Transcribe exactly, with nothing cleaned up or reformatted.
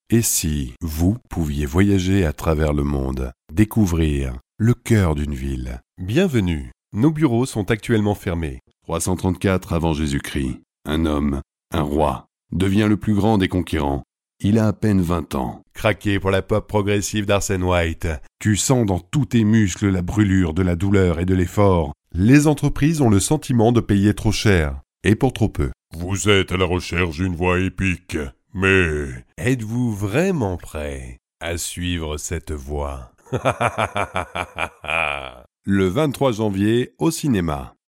Et si vous pouviez voyager à travers le monde, découvrir le cœur d'une ville? Bienvenue. Nos bureaux sont actuellement fermés. trois cent trente-quatre avant Jésus-Christ, un homme, un roi, devient le plus grand des conquérants. Il a à peine vingt ans. Craqué pour la pop progressive d'Arsène White. Tu sens dans tous tes muscles la brûlure de la douleur et de l'effort. Les entreprises ont le sentiment de payer trop cher. Et pour trop peu. Vous êtes à la recherche d'une voix épique, mais... Êtes-vous vraiment prêt à suivre cette voie? Le vingt-trois janvier, au cinéma.